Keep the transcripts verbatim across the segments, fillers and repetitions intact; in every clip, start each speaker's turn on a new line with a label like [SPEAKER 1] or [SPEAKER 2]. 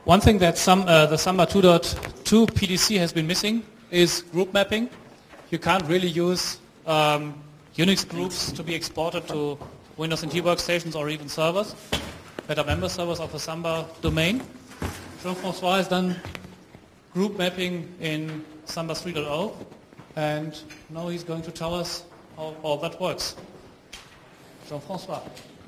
[SPEAKER 1] One thing that some, uh, the Samba two point two P D C has been missing is group mapping. You can't really use um, Unix groups to be exported to Windows N T workstations or even servers that are member servers of the Samba domain. Jean-François has done group mapping in Samba three point oh, and now he's going to tell us how all that works. Jean-François.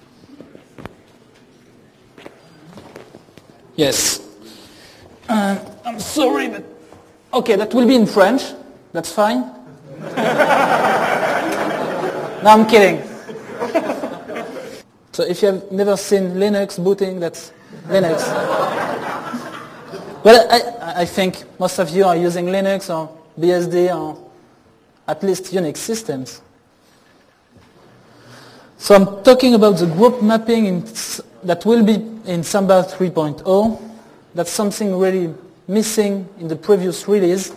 [SPEAKER 2] Yes. Uh, I'm sorry, but okay, that will be in French. That's fine. No, I'm kidding. So if you have never seen Linux booting, that's Linux. Well, I, I think most of you are using Linux or B S D or at least Unix systems. So I'm talking about the group mapping in, that will be in Samba three point oh. That's something really missing in the previous release.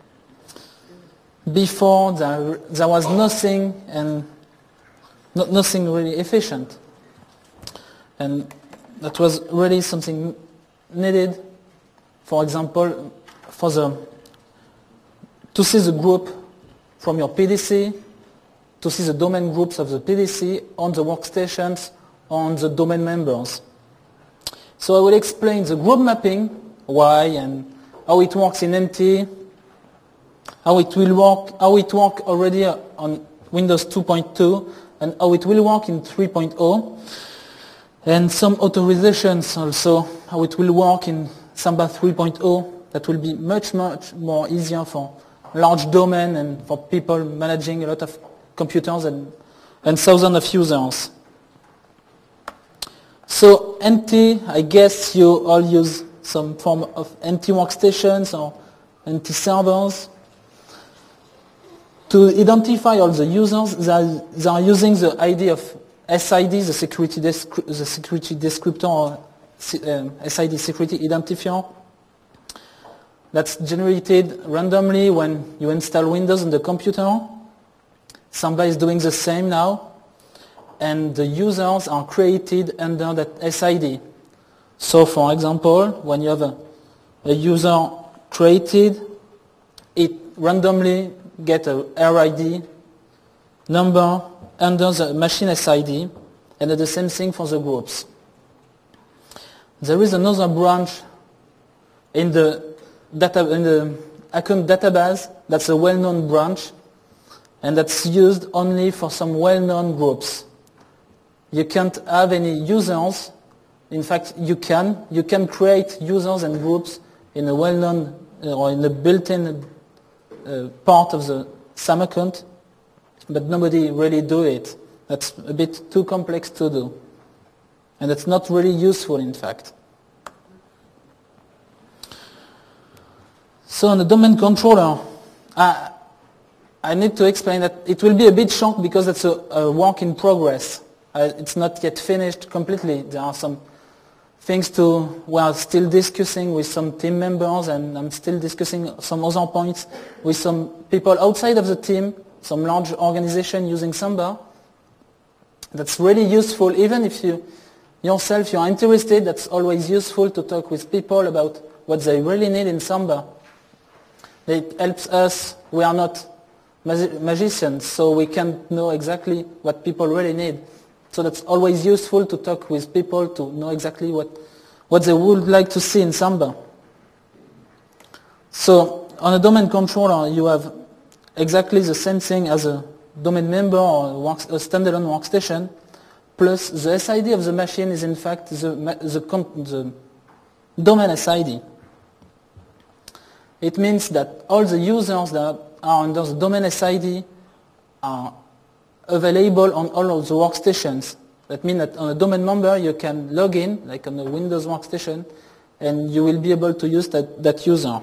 [SPEAKER 2] Before there, there was nothing and not, nothing really efficient. And that was really something needed, for example, for the to see the group from your P D C, to see the domain groups of the P D C on the workstations, on the domain members. So I will explain the group mapping, why and how it works in N T, how it will work, how it work already on Windows two point two, and how it will work in three point oh, and some authorizations also, how it will work in Samba three point oh. That will be much, much more easier for large domain and for people managing a lot of computers and, and thousands of users. So N T, I guess you all use some form of N T workstations or N T servers. To identify all the users, they are, they are using the I D of S I D, the security, descri the security descriptor, or um, S I D security identifier. That's generated randomly when you install Windows on the computer. Samba is doing the same now. And the users are created under that S I D. So for example, when you have a, a user created, it randomly gets a R I D number under the machine S I D, and the same thing for the groups. There is another branch in the, data, in the account database that's a well-known branch, and that's used only for some well-known groups. You can't have any users. In fact, you can. You can create users and groups in a well-known uh, or in a built-in uh, part of the SAM account, but nobody really do it. That's a bit too complex to do. And that's not really useful, in fact. So on the domain controller, I, I need to explain that it will be a bit short because it's a, a work in progress. Uh, it's not yet finished completely. There are some things to, we are still discussing with some team members, and I'm still discussing some other points with some people outside of the team, some large organization using Samba. That's really useful. Even if you yourself you are interested, that's always useful to talk with people about what they really need in Samba. It helps us. We are not magicians, so we can't know exactly what people really need. So that's always useful to talk with people to know exactly what, what they would like to see in Samba. So on a domain controller, you have exactly the same thing as a domain member or a, work, a standalone workstation, plus the S I D of the machine is in fact the, the, the domain S I D. It means that all the users that are under the domain S I D are available on all of the workstations. That means that on a domain member you can log in, like on a Windows workstation, and you will be able to use that, that user.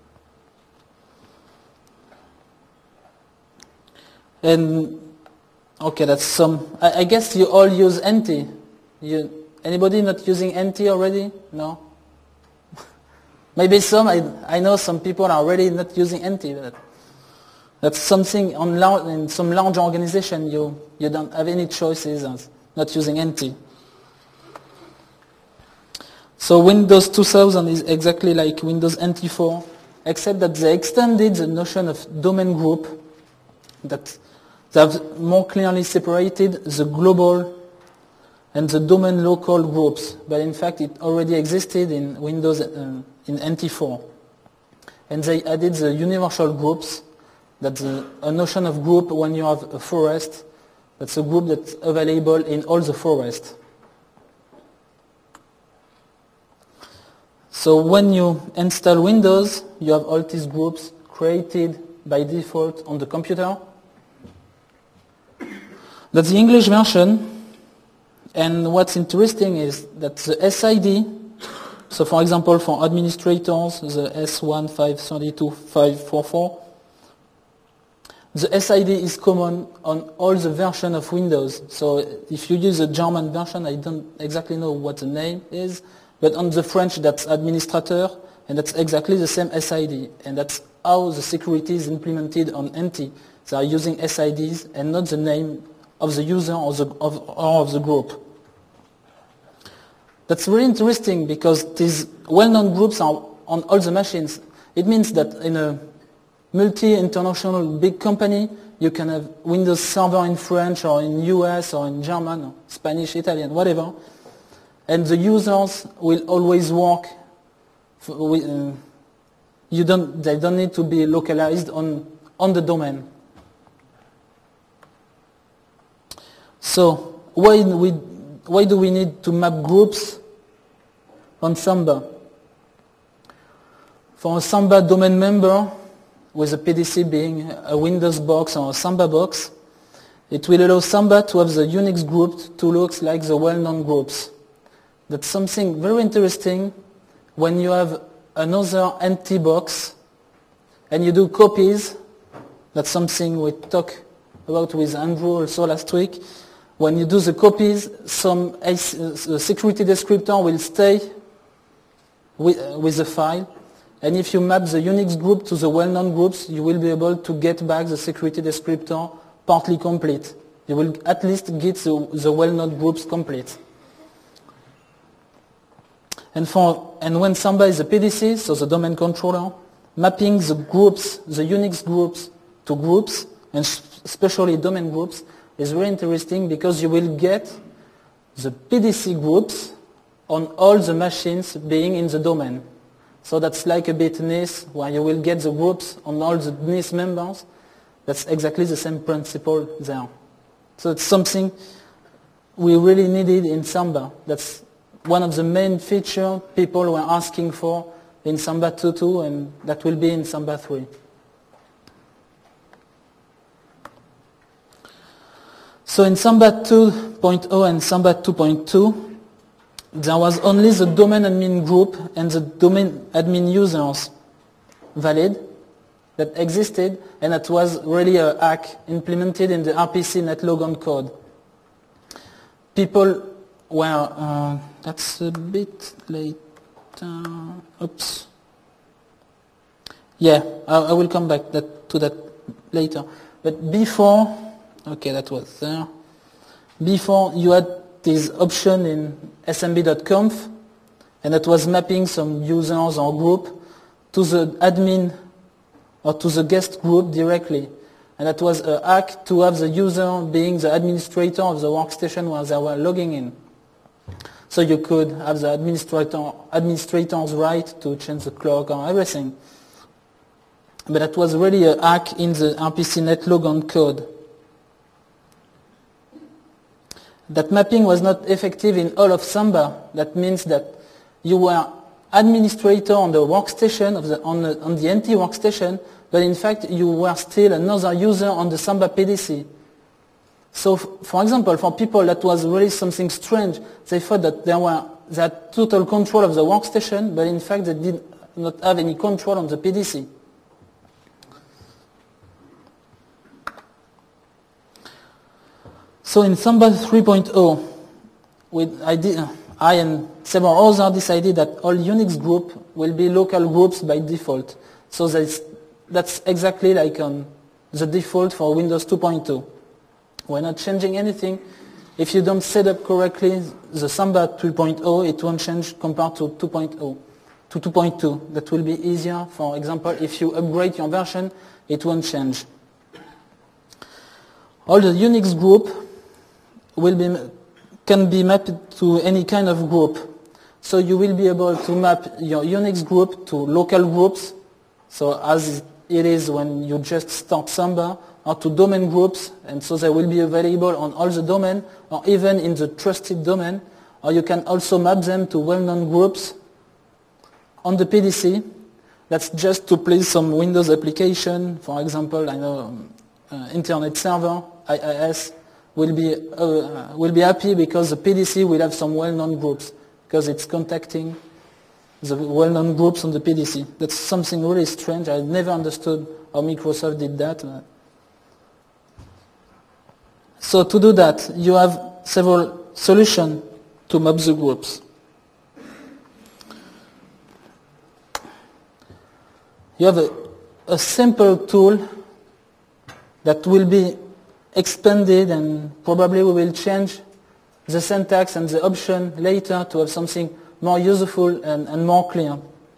[SPEAKER 2] And okay, that's some. I, I guess you all use N T. You, anybody not using N T already? No. Maybe some. I, I know some people are already not using N T. But that's something on large, in some large organization you you don't have any choices of not using N T. So Windows two thousand is exactly like Windows N T four, except that they extended the notion of domain group, that they have more clearly separated the global and the domain local groups. But in fact, it already existed in Windows uh, in N T four. And they added the universal groups, that's a, a notion of group when you have a forest. That's a group that's available in all the forest. So when you install Windows, you have all these groups created by default on the computer. That's the English version. And what's interesting is that the S I D, so for example for administrators, the S one five three two five four four, the S I D is common on all the versions of Windows. So if you use a German version, I don't exactly know what the name is, but on the French that's administrator, and that's exactly the same S I D. And that's how the security is implemented on N T. They are using S I Ds and not the name of the user or, the, of, or of the group. That's really interesting because these well-known groups are on all the machines. It means that in a multi-international big company, you can have Windows Server in French or in U S or in German, or Spanish, Italian, whatever. And the users will always work. For, uh, you don't, they don't need to be localized on, on the domain. So why, we, why do we need to map groups on Samba? For a Samba domain member, with a P D C being a Windows box or a Samba box, it will allow Samba to have the Unix group to look like the well-known groups. That's something very interesting when you have another N T box and you do copies. That's something we talked about with Andrew also last week. When you do the copies, some security descriptor will stay with, uh, with the file. And if you map the Unix group to the well-known groups, you will be able to get back the security descriptor partly complete. You will at least get the, the well-known groups complete. And, for, and when Samba is a P D C, so the domain controller, mapping the groups, the Unix groups to groups, and especially domain groups, is very interesting because you will get the P D C groups on all the machines being in the domain. So that's like a bit N I S, where you will get the groups on all the N I S members. That's exactly the same principle there. So it's something we really needed in Samba. That's one of the main features people were asking for in Samba two point two, and that will be in Samba three. So in Samba two point oh and Samba two point two, there was only the domain admin group and the domain admin users valid that existed, and that was really a hack implemented in the R P C netlogon code. People were, uh, that's a bit late, uh, oops. Yeah, I, I will come back that, to that later. But before, okay, that was there. Before you had this option in S M B dot conf, and that was mapping some users or group to the admin or to the guest group directly. And that was a hack to have the user being the administrator of the workstation where they were logging in. So you could have the administrator, administrator's right to change the clock or everything. But that was really a hack in the R P C netlogon code. That mapping was not effective in all of Samba. That means that you were administrator on the workstation, of the, on, the, on the N T workstation, but in fact you were still another user on the Samba P D C. So, for example, for people that was really something strange, they thought that they were they had total control of the workstation, but in fact they did not have any control on the P D C. So in Samba three point oh, with I, did, I and several others decided that all Unix groups will be local groups by default. So that's, that's exactly like on the default for Windows two point two. We're not changing anything. if you don't set up correctly the Samba three point oh, it won't change compared to two point oh, to two point two. That will be easier. For example, if you upgrade your version, it won't change. All the Unix group will be, can be mapped to any kind of group. So you will be able to map your Unix group to local groups, so as it is when you just start Samba, or to domain groups, and so they will be available on all the domain, or even in the trusted domain, or you can also map them to well-known groups on the P D C. That's just to please some Windows application. For example, I know um, uh, Internet Server, I I S, will be, uh, will be happy because the P D C will have some well-known groups, because it's contacting the well-known groups on the P D C. That's something really strange. I never understood how Microsoft did that. So to do that, you have several solutions to map the groups. You have a, a simple tool that will be expanded, and probably we will change the syntax and the option later to have something more useful and, and more clear.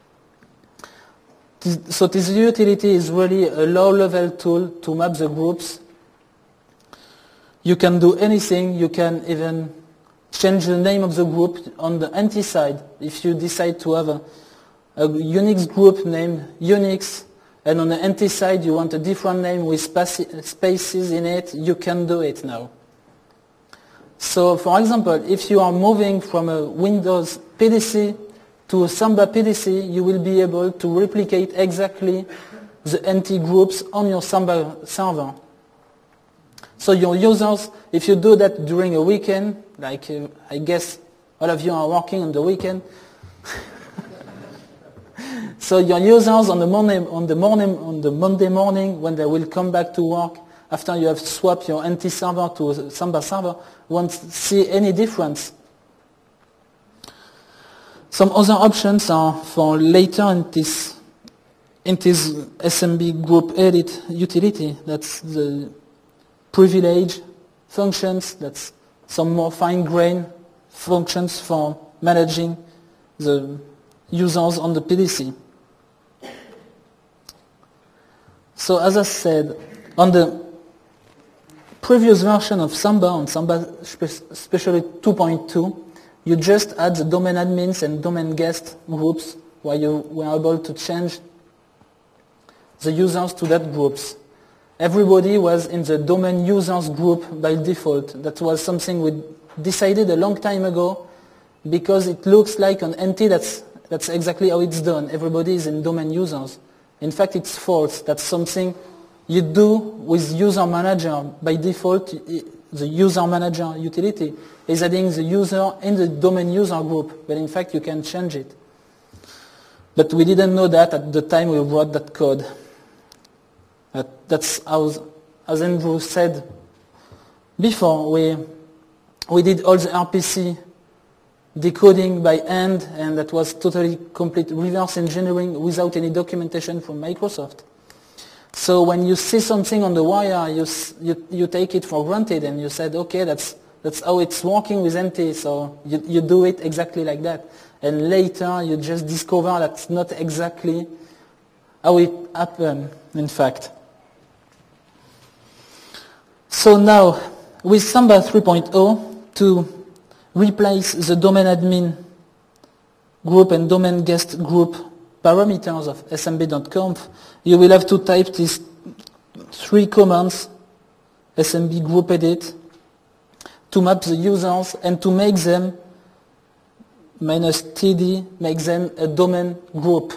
[SPEAKER 2] This, so this utility is really a low-level tool to map the groups. You can do anything. You can even change the name of the group on the anti side. If you decide to have a, a Unix group named Unix, and on the anti side you want a different name with spaces in it, you can do it now. So, for example, if you are moving from a Windows P D C to a Samba P D C, you will be able to replicate exactly the anti groups on your Samba server. So your users, if you do that during a weekend, like uh, I guess all of you are working on the weekend, so your users on the morning, on the morning, on the Monday morning, when they will come back to work after you have swapped your anti server to a Samba server, won't see any difference. Some other options are for later in this in this S M B group edit utility. That's the privilege functions. That's some more fine-grained functions for managing the users on the P D C. So as I said, on the previous version of Samba, on Samba especially two point two, you just add the domain admins and domain guest groups where you were able to change the users to that groups. Everybody was in the domain users group by default. That was something we decided a long time ago because it looks like an entity that's, that's exactly how it's done. Everybody is in domain users. In fact, it's false. That's something you do with user manager. By default, the user manager utility is adding the user in the domain user group, but in fact you can change it. But we didn't know that at the time we wrote that code. But that's how, as Andrew said before, we, we did all the R P C decoding by hand, and that was totally complete reverse engineering without any documentation from Microsoft. So when you see something on the wire, you, you, you take it for granted, and you said, okay, that's, that's how it's working with N T, so you, you do it exactly like that. And later you just discover that's not exactly how it happened, in fact. So now, with Samba three point oh, to replace the domain admin group and domain guest group parameters of S M B dot conf, you will have to type these three commands, S M B group edit, to map the users and to make them, minus td, make them a domain group.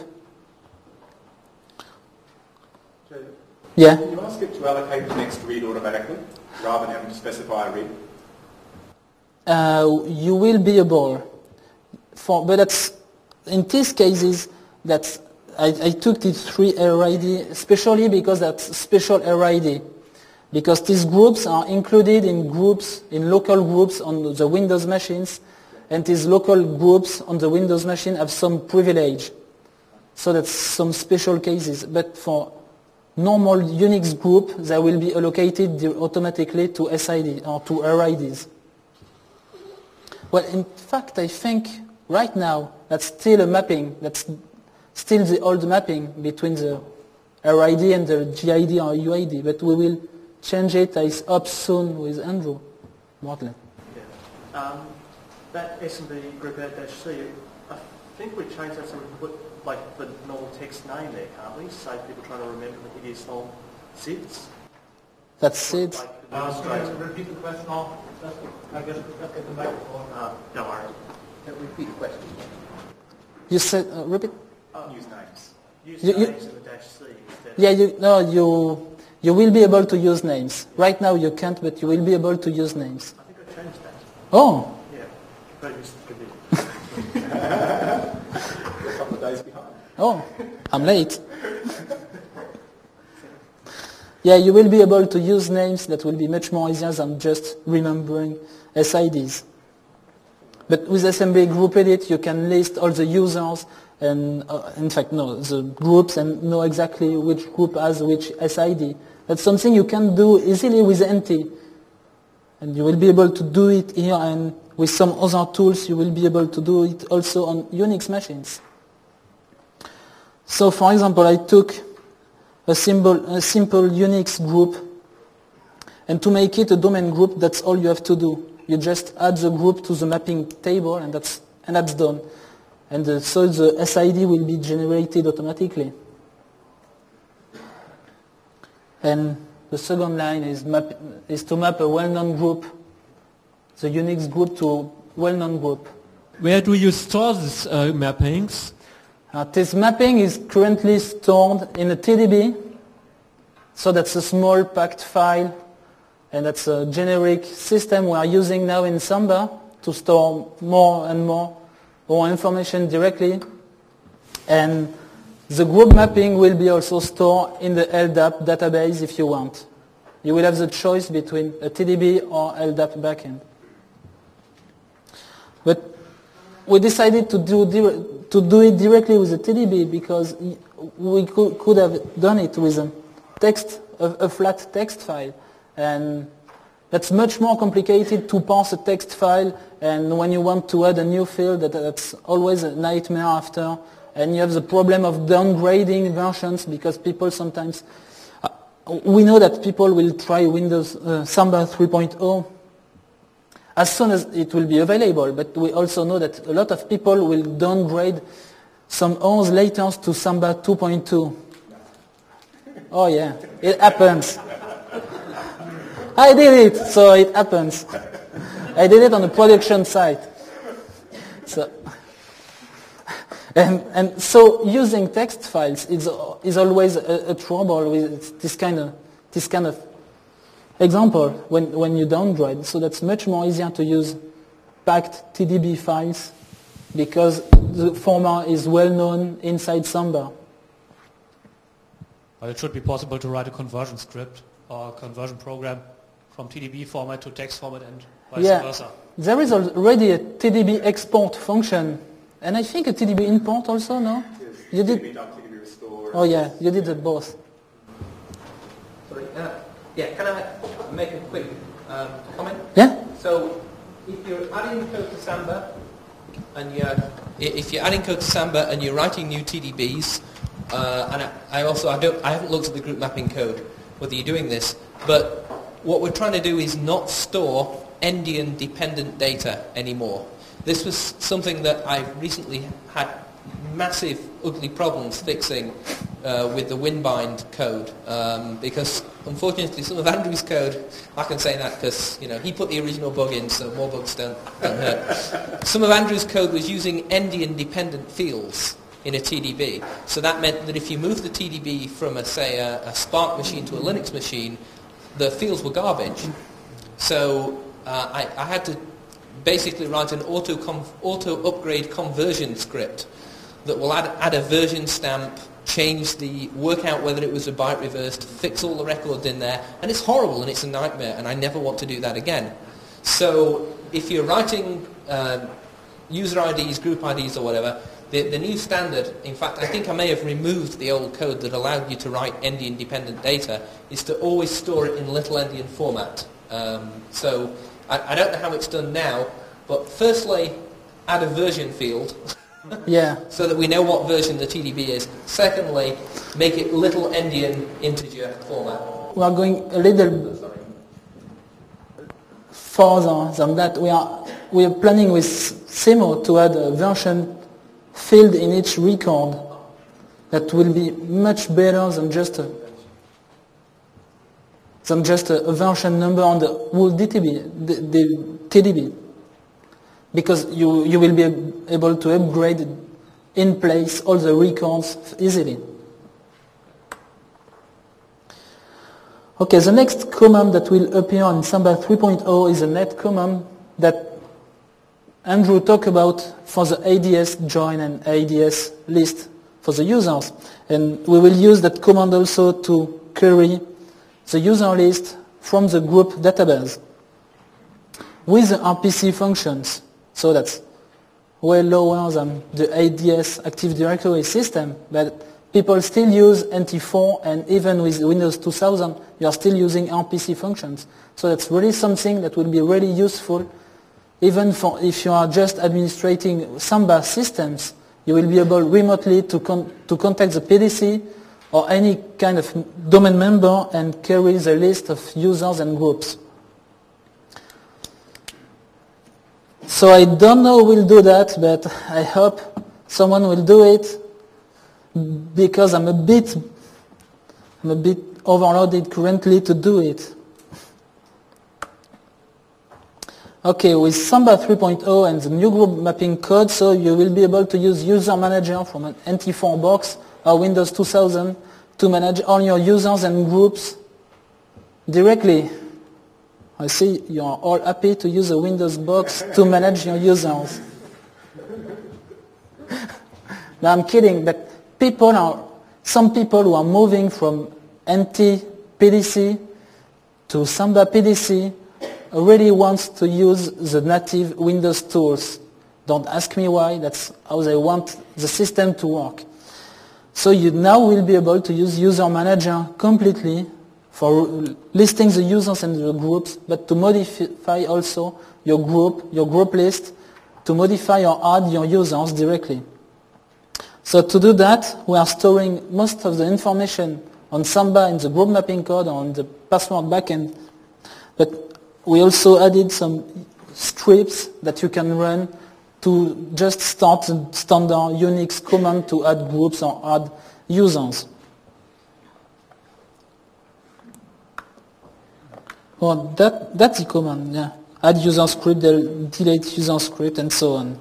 [SPEAKER 3] Jay,
[SPEAKER 2] yeah?
[SPEAKER 3] Can you ask it to allocate the next read automatically, rather than having to specify a read?
[SPEAKER 2] Uh, you will be able, for, but that's, in these cases, that's, I, I took the three error I D, especially because that's special error I D. Because these groups are included in groups, in local groups on the Windows machines, and these local groups on the Windows machine have some privilege. So that's some special cases. But for normal Unix group, they will be allocated automatically to S I D or to error I Ds. Well, in fact, I think right now that's still a mapping. That's still the old mapping between the R I D and the G I D or U I D, but we will change it, I hope, soon with Andrew Mortley.
[SPEAKER 4] Yeah. Um, that S M B group A dash C, I think we changed that so we can put like the normal text name there, can't we? Save people trying to remember the hideous long S I Ds.
[SPEAKER 2] That's it.
[SPEAKER 4] Like,
[SPEAKER 5] Um, can you repeat the question? I'll, that's, I guess let's get the microphone.
[SPEAKER 4] uh, don't worry.
[SPEAKER 5] Can you repeat the question?
[SPEAKER 2] You said, uh, repeat?
[SPEAKER 3] Use names.
[SPEAKER 4] Use
[SPEAKER 2] You- you-
[SPEAKER 4] names in the dash C instead.
[SPEAKER 2] Yeah, you, no, you, you will be able to use names. Right now you can't, but you will be able to use names.
[SPEAKER 4] I think I changed that.
[SPEAKER 2] Oh,
[SPEAKER 4] Yeah. Previous could be.
[SPEAKER 3] A couple of days behind.
[SPEAKER 2] oh, I'm late. Yeah, you will be able to use names that will be much more easier than just remembering S I Ds. But with S M B Group Edit, you can list all the users and, uh, in fact, no, the groups and know exactly which group has which S I D. That's something you can do easily with N T. And you will be able to do it here, and with some other tools, you will be able to do it also on Unix machines. So, for example, I took a simple, a simple Unix group, and to make it a domain group, that's all you have to do. You just add the group to the mapping table, and that's, and that's done. And uh, so the S I D will be generated automatically. And the second line is, map, is to map a well-known group, the Unix group, to a well-known group.
[SPEAKER 6] Where do you store these uh, mappings?
[SPEAKER 2] Uh, this mapping is currently stored in a T D B, so that's a small packed file, and that's a generic system we are using now in Samba to store more and more, more information directly. And the group mapping will be also stored in the L D A P database if you want. You will have the choice between a T D B or L D A P backend. But we decided to do, to do it directly with a T D B because we could, could have done it with a text, a, a flat text file. And that's much more complicated to parse a text file, and when you want to add a new field, that, that's always a nightmare after. And you have the problem of downgrading versions because people sometimes, uh, we know that people will try Windows uh, Samba three point oh as soon as it will be available, but we also know that a lot of people will downgrade some hours later to Samba two point two. Oh yeah, it happens. I did it, so it happens. I did it on a production site. So, and, and so using text files is, is always a, a trouble with this kind of, this kind of example when, when you downgrade. So that's much more easier to use packed T D B files because the format is well known inside Samba.
[SPEAKER 1] Well, it should be possible to write a conversion script or a conversion program from T D B format to text format and vice
[SPEAKER 2] yeah,
[SPEAKER 1] versa.
[SPEAKER 2] There is already a T D B export function, and I think a T D B import also, no?
[SPEAKER 3] Yes.
[SPEAKER 2] You
[SPEAKER 3] T D
[SPEAKER 2] did?
[SPEAKER 3] B done, T D B restore.
[SPEAKER 2] Oh yeah, you did it both.
[SPEAKER 5] Sorry, uh, yeah, can I make a quick um, comment?
[SPEAKER 2] Yeah?
[SPEAKER 5] So, if you're adding code to Samba, and you're, if you're adding code to Samba and you're writing new T D Bs, uh, and I, I also, I, don't, I haven't looked at the group mapping code, whether you're doing this, but what we're trying to do is not store endian dependent data anymore. This was something that I recently had massive ugly problems fixing uh, with the Winbind code um, because unfortunately some of Andrew's code, I can say that because you know he put the original bug in, so more bugs don't, don't hurt. Some of Andrew's code was using endian dependent fields in a T D B, so that meant that if you move the T D B from a say a, a Spark machine to a Linux machine, the fields were garbage. So uh, I, I had to basically write an auto auto upgrade conversion script that will add, add a version stamp, change the, work out whether it was a byte reversed, fix all the records in there, and it's horrible and it's a nightmare, and I never want to do that again. So if you're writing uh, user I Ds, group I Ds or whatever, the, the new standard, in fact I think I may have removed the old code that allowed you to write endian dependent data, is to always store it in little endian format. Um, so I, I don't know how it's done now, But firstly, add a version field
[SPEAKER 2] Yeah.
[SPEAKER 5] so that we know what version the T D B is. Secondly, make it little endian integer format.
[SPEAKER 2] We are going a little further than that. We are we are planning with Simo to add a version field in each record that will be much better than just a than just a, a version number on the whole D T B, the, the T D B, because you you will be able to upgrade in place all the records easily. Okay, the next command that will appear in Samba three point oh is a net command that Andrew talked about for the A D S join and A D S list for the users. And we will use that command also to query the user list from the group database with the R P C functions. So that's way lower than the A D S Active Directory system, but people still use N T four, and even with Windows two thousand, you are still using R P C functions. So that's really something that will be really useful, even for if you are just administrating Samba systems. You will be able remotely to, con to contact the P D C or any kind of domain member and query the list of users and groups. So I don't know who will do that, but I hope someone will do it, because I'm a bit, I'm a bit overloaded currently to do it. Okay, with Samba three point oh and the new group mapping code, so you will be able to use User Manager from an N T four box or Windows two thousand to manage all your users and groups directly. I see you are all happy to use a Windows box to manage your users. No, I'm kidding, but people are, some people who are moving from N T P D C to Samba P D C really wants to use the native Windows tools. Don't ask me why, that's how they want the system to work. So you now will be able to use User Manager completely for listing the users and the groups, but to modify also your group, your group list, to modify or add your users directly. So to do that, we are storing most of the information on Samba in the group mapping code or on the password backend, but we also added some scripts that you can run to just start the standard Unix command to add groups or add users. Well, that, that's the command, yeah. Add user script, delete user script, and so on.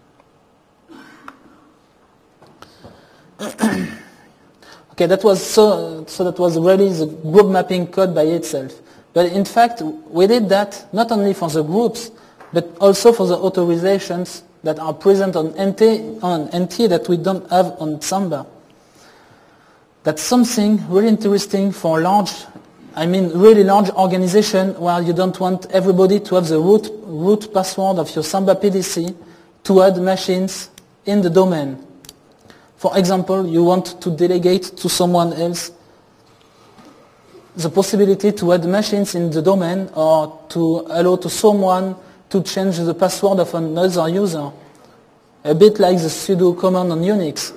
[SPEAKER 2] Okay, that was so, so that was really the group mapping code by itself. But in fact, we did that not only for the groups, but also for the authorizations that are present on N T, on N T that we don't have on Samba. That's something really interesting for large, I mean really large organization where you don't want everybody to have the root, root password of your Samba P D C to add machines in the domain. For example, you want to delegate to someone else the possibility to add machines in the domain or to allow to someone to change the password of another user. A bit like the sudo command on Unix.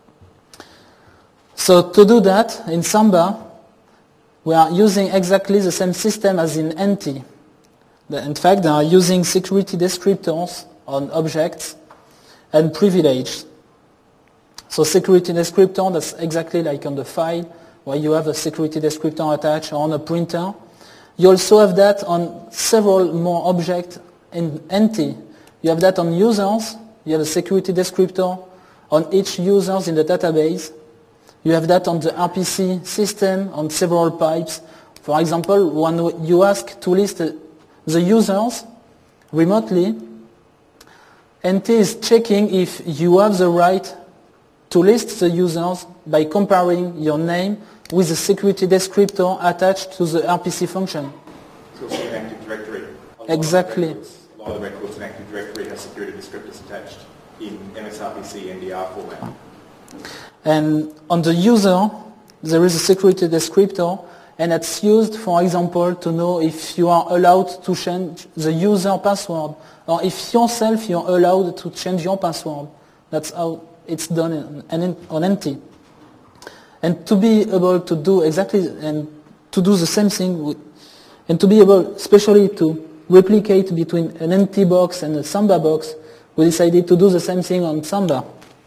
[SPEAKER 2] So to do that in Samba, we are using exactly the same system as in N T. In fact, they are using security descriptors on objects and privileges. So security descriptor, that's exactly like on the file, where you have a security descriptor attached on a printer. You also have that on several more objects in N T. You have that on users. You have a security descriptor on each user in the database. You have that on the R P C system, on several pipes. For example, when you ask to list the users remotely, N T is checking if you have the right to list the users by comparing your name with the security descriptor attached to the R P C function.
[SPEAKER 3] It's also an Active Directory.
[SPEAKER 2] Exactly.
[SPEAKER 3] A lot of the records in Active Directory have security descriptors attached in M S R P C N D R format.
[SPEAKER 2] And on the user, there is a security descriptor, and it's used, for example, to know if you are allowed to change the user password, or if yourself you're allowed to change your password. That's how it's done in, on N T. And to be able to do exactly, and to do the same thing, and to be able, especially to replicate between an N T box and a Samba box, we decided to do the same thing on Samba.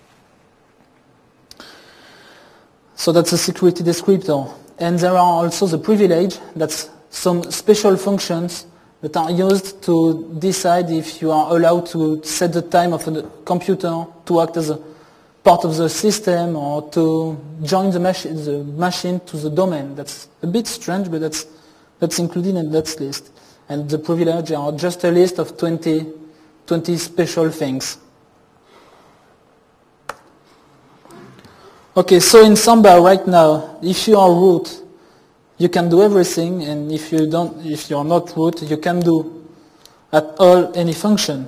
[SPEAKER 2] So that's a security descriptor. And there are also the privilege, that's some special functions that are used to decide if you are allowed to set the time of the computer to act as a part of the system or to join the, machi- the machine to the domain. That's a bit strange, but that's, that's included in that list. And the privilege are just a list of twenty, twenty special things. Okay, so in Samba right now, if you are root, you can do everything, and if you don't, if you're not root, you can do at all any function.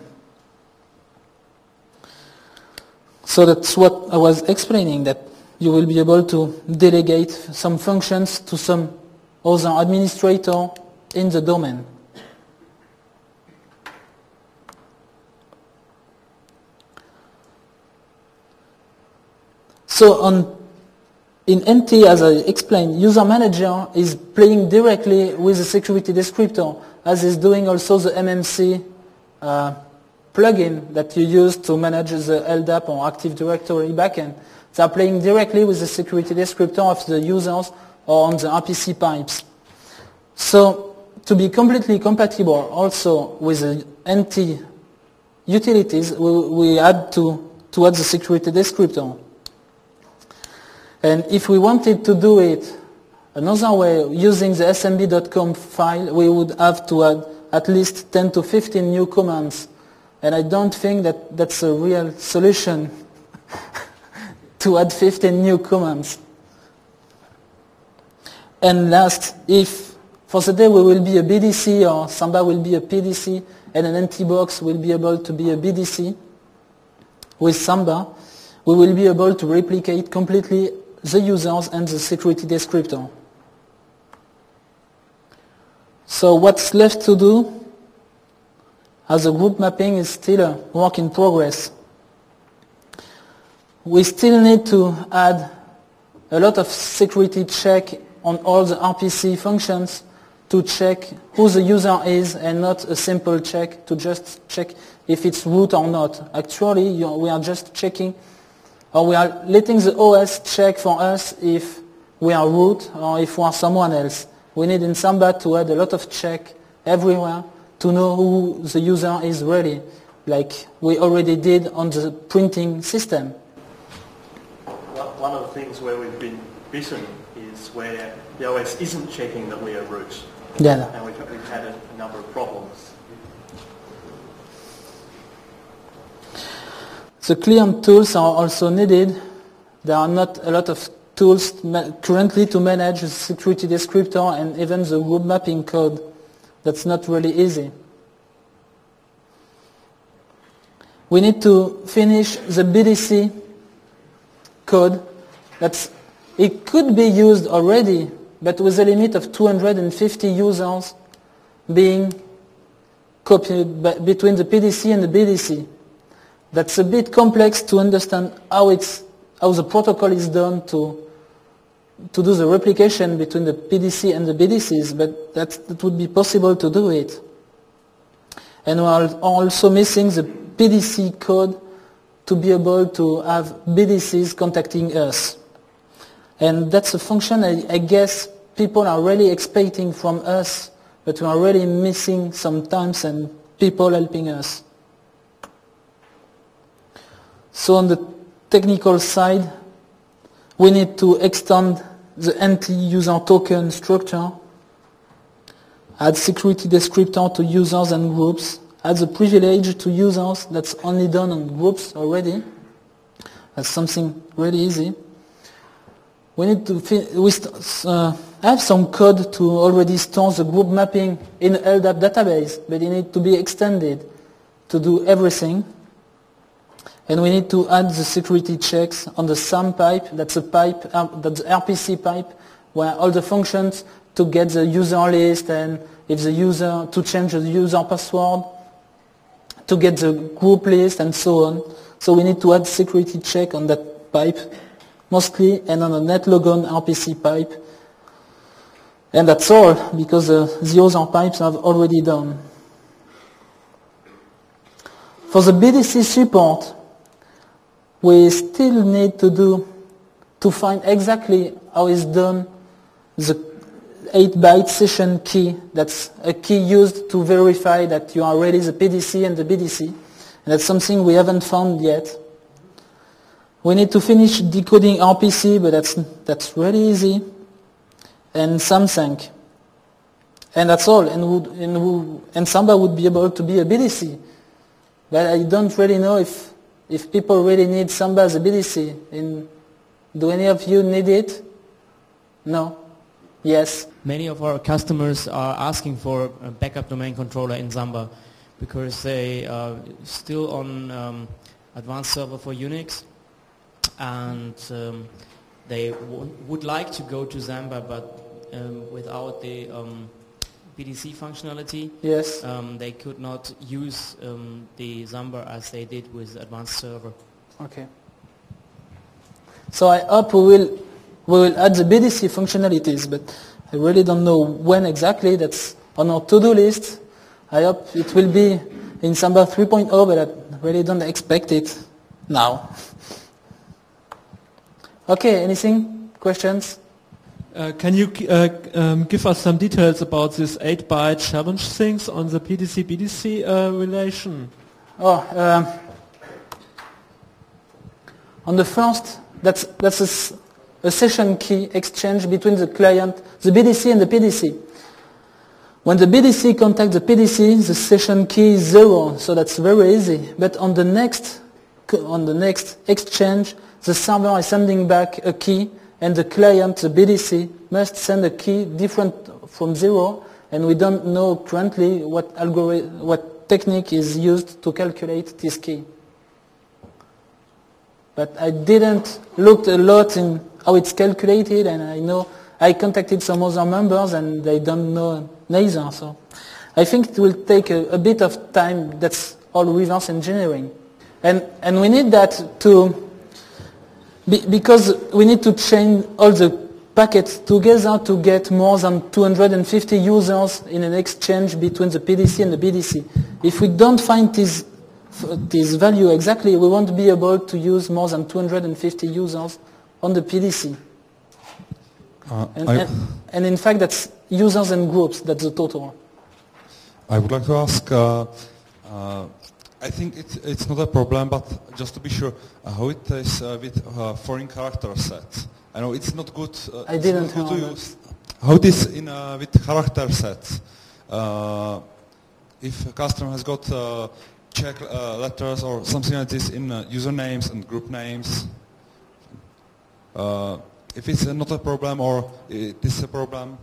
[SPEAKER 2] So that's what I was explaining, that you will be able to delegate some functions to some other administrator in the domain. So on, in N T, as I explained, user manager is playing directly with the security descriptor, as is doing also the M M C uh, plugin that you use to manage the L D A P or Active Directory backend. They are playing directly with the security descriptor of the users or on the R P C pipes. So to be completely compatible also with the N T utilities, we, we had to, to add the security descriptor. And if we wanted to do it another way, using the S M B dot com file, we would have to add at least ten to fifteen new commands. And I don't think that that's a real solution to add fifteen new commands. And last, if for the day we will be a B D C or Samba will be a P D C and an N T box will be able to be a B D C, with Samba, we will be able to replicate completely the users and the security descriptor. So what's left to do, as a group mapping is still a work in progress. We still need to add a lot of security check on all the R P C functions to check who the user is, and not a simple check to just check if it's root or not. Actually, you know, we are just checking, or we are letting the O S check for us if we are root or if we are someone else. We need in Samba to add a lot of check everywhere to know who the user is really, like we already did on the printing system.
[SPEAKER 4] One of the things where we've been bitten is where the O S isn't checking that we are root.
[SPEAKER 2] Yeah.
[SPEAKER 4] And we've, we've had a, a number of problems.
[SPEAKER 2] The CLIAMP tools are also needed. There are not a lot of tools currently to manage the security descriptor and even the group mapping code. That's not really easy. We need to finish the B D C code. That's, it could be used already, but with a limit of two hundred fifty users being copied by, between the P D C and the B D C. That's a bit complex to understand how it's how the protocol is done to to do the replication between the P D C and the B D Cs, but that, that would be possible to do it. And we are also missing the P D C code to be able to have B D Cs contacting us. And that's a function I, I guess people are really expecting from us, but we are really missing sometimes, and people helping us. So on the technical side, we need to extend the N T user token structure, add security descriptor to users and groups, add the privilege to users. That's only done on groups already. That's something really easy. We need to we uh, have some code to already store the group mapping in L D A P database, but it needs to be extended to do everything. And we need to add the security checks on the SAM pipe. That's a pipe, uh, that's the R P C pipe, where all the functions to get the user list and if the user, to change the user password, to get the group list and so on. So we need to add security check on that pipe, mostly, and on a netlogon R P C pipe. And that's all, because uh, the other pipes have already done. For the B D C support, we still need to do, to find exactly how is done the eight byte session key. That's a key used to verify that you are really the P D C and the B D C. And that's something we haven't found yet. We need to finish decoding R P C, but that's, that's really easy. And Samsung. And that's all. And, would, and, would, and Samba would be able to be a B D C. But I don't really know if, if people really need Samba as a B D C. And do any of you need it? No? Yes?
[SPEAKER 7] Many of our customers are asking for a backup domain controller in Samba because they are still on um, advanced server for Unix, and um, they w would like to go to Samba, but um, without the um, B D C functionality,
[SPEAKER 2] Yes.
[SPEAKER 7] um, they could not use um, the Samba as they did with advanced server.
[SPEAKER 2] Okay. So I hope we will, we will add the B D C functionalities, but I really don't know when exactly. That's on our to-do list. I hope it will be in Samba three point oh, but I really don't expect it now. Okay, anything? Questions?
[SPEAKER 6] Uh, can you uh, um, give us some details about this eight byte challenge things on the P D C B D C uh, relation?
[SPEAKER 2] Oh, um, on the first, that's, that's a, s- a session key exchange between the client, the B D C and the P D C. When the B D C contacts the P D C, the session key is zero, so that's very easy. But on the next, on the next exchange, the server is sending back a key, and the client, the B D C, must send a key different from zero, and we don't know currently what algorithm, what technique is used to calculate this key. But I didn't look a lot in how it's calculated, and I know I contacted some other members, and they don't know neither. So I think it will take a, a bit of time. That's all reverse engineering, and and we need that to be, because we need to chain all the packets together to get more than two hundred fifty users in an exchange between the P D C and the B D C. If we don't find this this value exactly, we won't be able to use more than two hundred fifty users on the P D C.
[SPEAKER 8] Uh,
[SPEAKER 2] And,
[SPEAKER 8] I,
[SPEAKER 2] and, and in fact, that's users and groups, that's the total.
[SPEAKER 8] I would like to ask, uh, uh, I think it, it's not a problem, but just to be sure, uh, how it is uh, with uh, foreign character sets. I know it's not good, uh,
[SPEAKER 2] I
[SPEAKER 8] it's
[SPEAKER 2] didn't
[SPEAKER 8] not good
[SPEAKER 2] know
[SPEAKER 8] to use. How it is in, uh, with character sets? Uh, if a customer has got uh, check uh, letters or something like this in uh, usernames and group names, uh, if it's not a problem or it is a problem?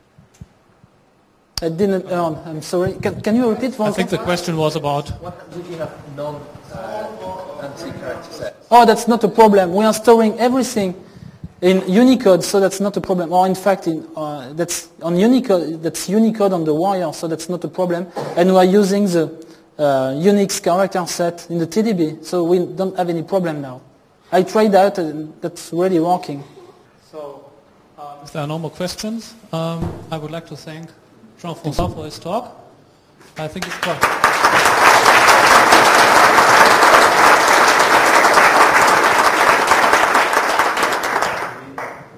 [SPEAKER 2] I didn't earn, I'm sorry. Can, can you repeat
[SPEAKER 1] I
[SPEAKER 2] once?
[SPEAKER 1] think the question was about
[SPEAKER 5] What happens if you have non-anti character sets?
[SPEAKER 2] Oh, that's not a problem. We are storing everything in Unicode, so that's not a problem. Or in fact, in, uh, that's on Unicode. That's Unicode on the wire, so that's not a problem. And we are using the uh, Unix character set in the T D B, so we don't have any problem now. I tried that, and that's really working.
[SPEAKER 1] So, um, if there are no more questions, um, I would like to thank Jean-François for his talk. I think it's quite...